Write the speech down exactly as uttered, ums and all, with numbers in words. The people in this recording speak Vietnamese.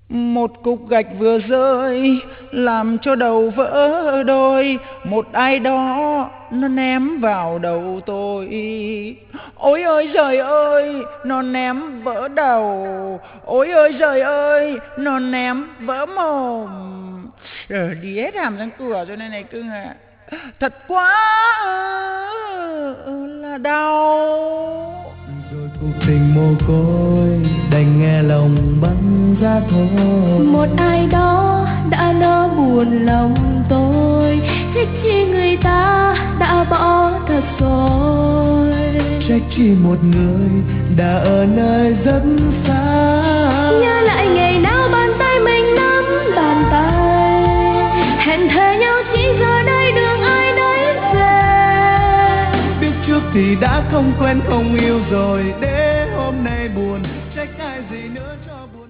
Một cục gạch vừa rơi làm cho đầu vỡ đôi, một ai đó nó ném vào đầu tôi. Ôi ơi giời ơi, nó ném vỡ đầu. Ôi ơi giời ơi, nó ném vỡ mồm. Rồi đi hết hàm răng cửa cho nên này cưng à. Thật quá là đau. Rồi cuộc tình mồ côi đành nghe lòng băng ra thôi. Một ai đó đã nỡ buồn lòng tôi, trách chi người ta đã bỏ thật rồi. Trách chi một người đã ở nơi rất xa. Nhớ lại ngày nào bàn tay mình nắm bàn tay, hẹn thề nhau chỉ giờ đây đường ai nấy về. Biết trước thì đã không quen không yêu rồi, để hôm nay